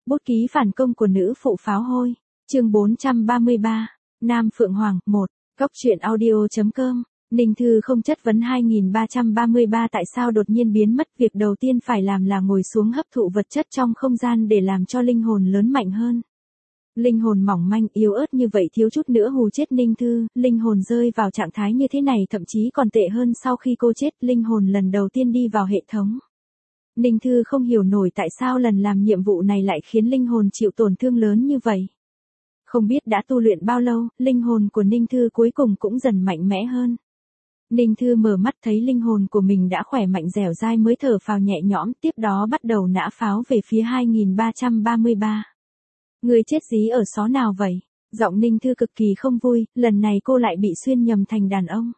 Bút ký phản công của nữ phụ pháo hôi. Chương 433. Nam Phượng Hoàng 1. Góc truyện audio.com. Ninh Thư không chất vấn 2333 tại sao đột nhiên biến mất. Việc đầu tiên phải làm là ngồi xuống hấp thụ vật chất trong không gian để làm cho linh hồn lớn mạnh hơn. Linh hồn mỏng manh yếu ớt như vậy thiếu chút nữa hù chết Ninh Thư. Linh hồn rơi vào trạng thái như thế này thậm chí còn tệ hơn sau khi cô chết. Linh hồn lần đầu tiên đi vào hệ thống. Ninh Thư không hiểu nổi tại sao lần làm nhiệm vụ này lại khiến linh hồn chịu tổn thương lớn như vậy. Không biết đã tu luyện bao lâu, linh hồn của Ninh Thư cuối cùng cũng dần mạnh mẽ hơn. Ninh Thư mở mắt thấy linh hồn của mình đã khỏe mạnh dẻo dai mới thở phào nhẹ nhõm, tiếp đó bắt đầu nã pháo về phía 2333. Người chết dí ở xó nào vậy? Giọng Ninh Thư cực kỳ không vui, lần này cô lại bị xuyên nhầm thành đàn ông.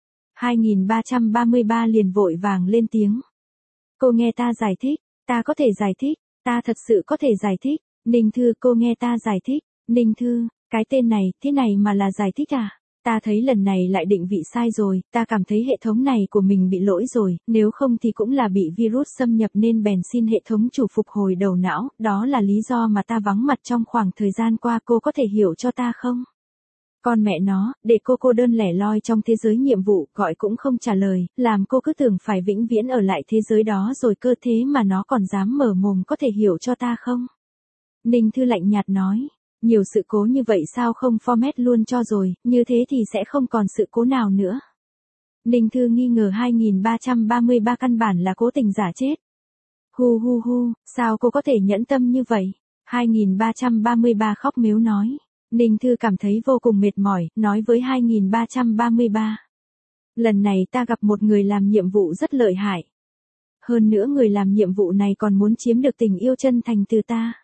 2333 liền vội vàng lên tiếng. Cô nghe ta giải thích, ta có thể giải thích, ta thật sự có thể giải thích. Ninh Thư, cô nghe ta giải thích. Ninh Thư, cái tên này, thế này mà là giải thích à? Ta thấy lần này lại định vị sai rồi, ta cảm thấy hệ thống này của mình bị lỗi rồi, nếu không thì cũng là bị virus xâm nhập nên bèn xin hệ thống chủ phục hồi đầu não, đó là lý do mà ta vắng mặt trong khoảng thời gian qua, cô có thể hiểu cho ta không? Con mẹ nó, để cô đơn lẻ loi trong thế giới nhiệm vụ, gọi cũng không trả lời, làm cô cứ tưởng phải vĩnh viễn ở lại thế giới đó rồi cơ, thế mà nó còn dám mở mồm, có thể hiểu cho ta không? Ninh Thư lạnh nhạt nói, nhiều sự cố như vậy sao không format luôn cho rồi, như thế thì sẽ không còn sự cố nào nữa. Ninh Thư nghi ngờ 2333 căn bản là cố tình giả chết. Hu, sao cô có thể nhẫn tâm như vậy? 2333 khóc mếu nói. Ninh Thư cảm thấy vô cùng mệt mỏi, nói với 2333. Lần này ta gặp một người làm nhiệm vụ rất lợi hại. Hơn nữa người làm nhiệm vụ này còn muốn chiếm được tình yêu chân thành từ ta.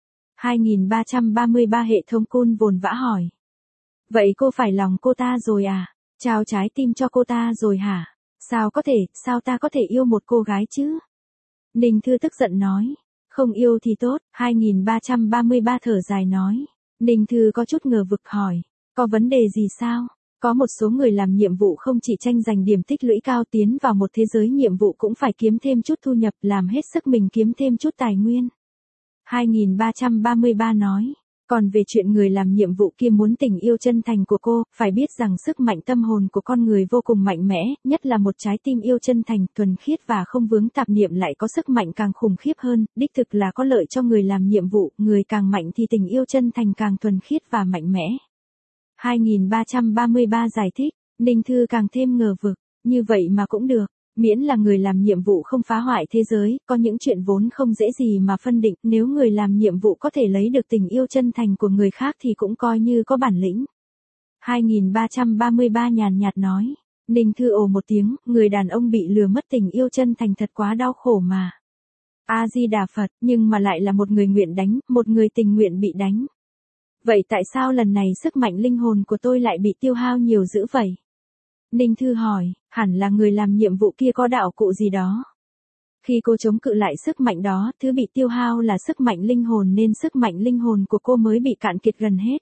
2333 hệ thống cun vồn vã hỏi. Vậy cô phải lòng cô ta rồi à? Trao trái tim cho cô ta rồi hả? Sao có thể, sao ta có thể yêu một cô gái chứ? Ninh Thư tức giận nói. Không yêu thì tốt, 2333 thở dài nói. Ninh Thư có chút ngờ vực hỏi, có vấn đề gì sao? Có một số người làm nhiệm vụ không chỉ tranh giành điểm tích lũy cao, tiến vào một thế giới nhiệm vụ cũng phải kiếm thêm chút thu nhập, làm hết sức mình kiếm thêm chút tài nguyên. 2333 nói, còn về chuyện người làm nhiệm vụ kia muốn tình yêu chân thành của cô, phải biết rằng sức mạnh tâm hồn của con người vô cùng mạnh mẽ, nhất là một trái tim yêu chân thành, thuần khiết và không vướng tạp niệm lại có sức mạnh càng khủng khiếp hơn, đích thực là có lợi cho người làm nhiệm vụ, người càng mạnh thì tình yêu chân thành càng thuần khiết và mạnh mẽ. 2333 giải thích, Ninh Thư càng thêm ngờ vực, như vậy mà cũng được. Miễn là người làm nhiệm vụ không phá hoại thế giới, có những chuyện vốn không dễ gì mà phân định, nếu người làm nhiệm vụ có thể lấy được tình yêu chân thành của người khác thì cũng coi như có bản lĩnh. 2333 nhàn nhạt nói. Ninh Thư ồ một tiếng, người đàn ông bị lừa mất tình yêu chân thành thật quá đau khổ mà. A-di-đà Phật, nhưng mà lại là một người nguyện đánh, một người tình nguyện bị đánh. Vậy tại sao lần này sức mạnh linh hồn của tôi lại bị tiêu hao nhiều dữ vậy? Ninh Thư hỏi, hẳn là người làm nhiệm vụ kia có đạo cụ gì đó. Khi cô chống cự lại sức mạnh đó, thứ bị tiêu hao là sức mạnh linh hồn nên sức mạnh linh hồn của cô mới bị cạn kiệt gần hết.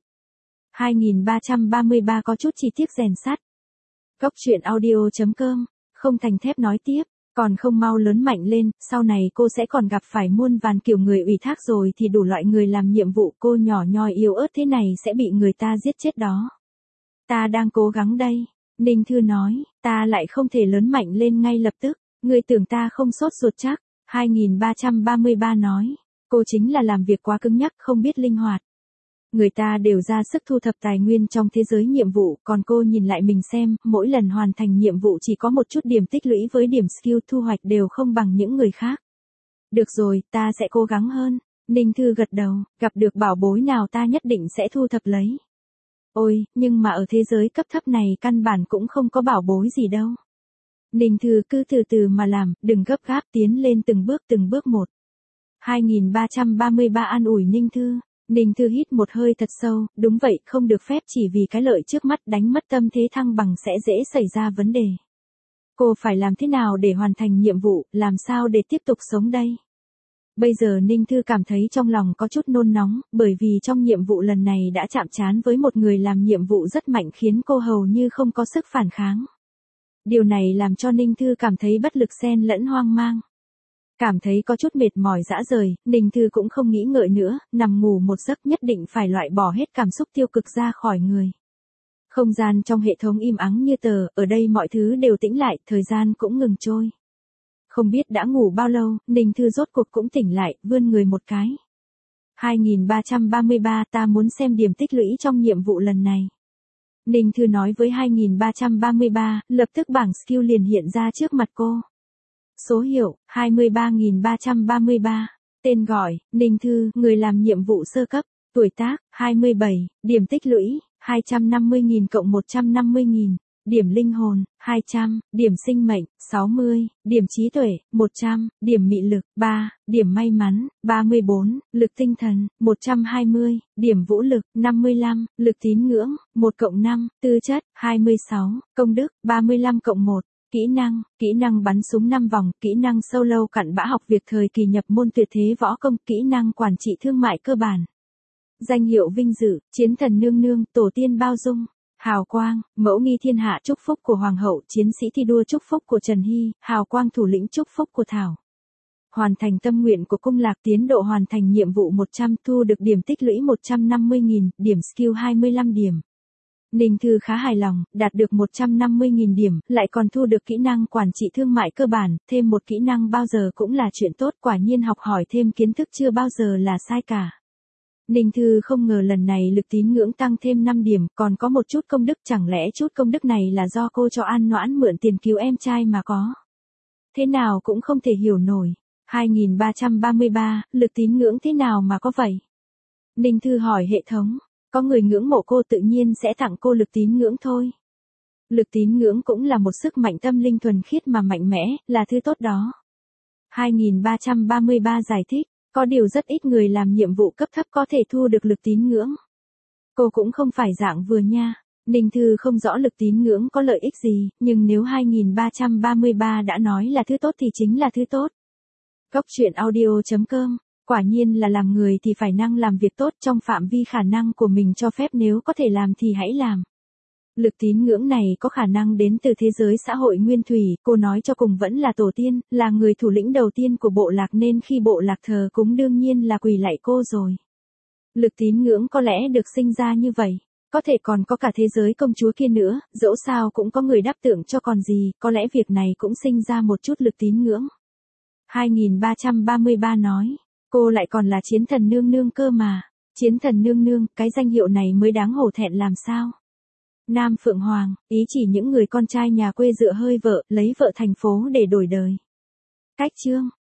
2333 có chút chi tiết rèn sắt. Góc truyện audio.com, không thành thép nói tiếp, còn không mau lớn mạnh lên, sau này cô sẽ còn gặp phải muôn vàn kiểu người ủy thác rồi thì đủ loại người làm nhiệm vụ, cô nhỏ nhoi yếu ớt thế này sẽ bị người ta giết chết đó. Ta đang cố gắng đây. Ninh Thư nói, ta lại không thể lớn mạnh lên ngay lập tức, ngươi tưởng ta không sốt ruột chắc. 2333 nói, cô chính là làm việc quá cứng nhắc không biết linh hoạt. Người ta đều ra sức thu thập tài nguyên trong thế giới nhiệm vụ, còn cô nhìn lại mình xem, mỗi lần hoàn thành nhiệm vụ chỉ có một chút điểm tích lũy với điểm skill thu hoạch đều không bằng những người khác. Được rồi, ta sẽ cố gắng hơn. Ninh Thư gật đầu, gặp được bảo bối nào ta nhất định sẽ thu thập lấy. Ôi, nhưng mà ở thế giới cấp thấp này căn bản cũng không có bảo bối gì đâu. Ninh Thư cứ từ từ mà làm, đừng gấp gáp, tiến lên từng bước một. 2333 an ủi Ninh Thư. Ninh Thư hít một hơi thật sâu, đúng vậy, không được phép chỉ vì cái lợi trước mắt đánh mất tâm thế thăng bằng sẽ dễ xảy ra vấn đề. Cô phải làm thế nào để hoàn thành nhiệm vụ, làm sao để tiếp tục sống đây? Bây giờ Ninh Thư cảm thấy trong lòng có chút nôn nóng, bởi vì trong nhiệm vụ lần này đã chạm trán với một người làm nhiệm vụ rất mạnh khiến cô hầu như không có sức phản kháng. Điều này làm cho Ninh Thư cảm thấy bất lực xen lẫn hoang mang. Cảm thấy có chút mệt mỏi rã rời, Ninh Thư cũng không nghĩ ngợi nữa, nằm ngủ một giấc nhất định phải loại bỏ hết cảm xúc tiêu cực ra khỏi người. Không gian trong hệ thống im ắng như tờ, ở đây mọi thứ đều tĩnh lại, thời gian cũng ngừng trôi. Không biết đã ngủ bao lâu, Ninh Thư rốt cuộc cũng tỉnh lại, vươn người một cái. 2333 ta muốn xem điểm tích lũy trong nhiệm vụ lần này. Ninh Thư nói với 2333, lập tức bảng skill liền hiện ra trước mặt cô. Số hiệu, 23333. Tên gọi, Ninh Thư, người làm nhiệm vụ sơ cấp. Tuổi tác, 27. Điểm tích lũy, 250.000 cộng 150.000. Điểm linh hồn, 200. Điểm sinh mệnh, 60. Điểm trí tuệ, 100. Điểm mị lực, 3. Điểm may mắn, 34. Lực tinh thần, 120. Điểm vũ lực, 55. Lực tín ngưỡng, 1 cộng 5. Tư chất, 26. Công đức, 35 cộng 1. Kỹ năng bắn súng 5 vòng, kỹ năng solo cặn bã học việc thời kỳ nhập môn tuyệt thế võ công, kỹ năng quản trị thương mại cơ bản. Danh hiệu vinh dự, chiến thần nương nương, tổ tiên bao dung. Hào quang, mẫu nghi thiên hạ chúc phúc của Hoàng hậu, chiến sĩ thi đua chúc phúc của Trần Hy, hào quang thủ lĩnh chúc phúc của Thảo. Hoàn thành tâm nguyện của cung lạc, tiến độ hoàn thành nhiệm vụ 100, thu được điểm tích lũy 150.000, điểm skill 25 điểm. Ninh Thư khá hài lòng, đạt được 150.000 điểm, lại còn thu được kỹ năng quản trị thương mại cơ bản, thêm một kỹ năng bao giờ cũng là chuyện tốt, quả nhiên học hỏi thêm kiến thức chưa bao giờ là sai cả. Ninh Thư không ngờ lần này lực tín ngưỡng tăng thêm 5 điểm, còn có một chút công đức, chẳng lẽ chút công đức này là do cô cho An Noãn mượn tiền cứu em trai mà có. Thế nào cũng không thể hiểu nổi. 2333, lực tín ngưỡng thế nào mà có vậy? Ninh Thư hỏi hệ thống, có người ngưỡng mộ cô tự nhiên sẽ tặng cô lực tín ngưỡng thôi. Lực tín ngưỡng cũng là một sức mạnh tâm linh thuần khiết mà mạnh mẽ, là thứ tốt đó. 2333 giải thích. Có điều rất ít người làm nhiệm vụ cấp thấp có thể thu được lực tín ngưỡng. Cô cũng không phải dạng vừa nha. Ninh Thư không rõ lực tín ngưỡng có lợi ích gì, nhưng nếu 2333 đã nói là thứ tốt thì chính là thứ tốt. Góc truyện audio.com. Quả nhiên là làm người thì phải năng làm việc tốt trong phạm vi khả năng của mình cho phép, nếu có thể làm thì hãy làm. Lực tín ngưỡng này có khả năng đến từ thế giới xã hội nguyên thủy, cô nói cho cùng vẫn là tổ tiên, là người thủ lĩnh đầu tiên của bộ lạc nên khi bộ lạc thờ cúng đương nhiên là quỳ lạy cô rồi. Lực tín ngưỡng có lẽ được sinh ra như vậy, có thể còn có cả thế giới công chúa kia nữa, dẫu sao cũng có người đáp tượng cho còn gì, có lẽ việc này cũng sinh ra một chút lực tín ngưỡng. 2333 nói, cô lại còn là chiến thần nương nương cơ mà. Chiến thần nương nương, cái danh hiệu này mới đáng hổ thẹn làm sao. Nam Phượng Hoàng, ý chỉ những người con trai nhà quê dựa hơi vợ, lấy vợ thành phố để đổi đời. Cách chương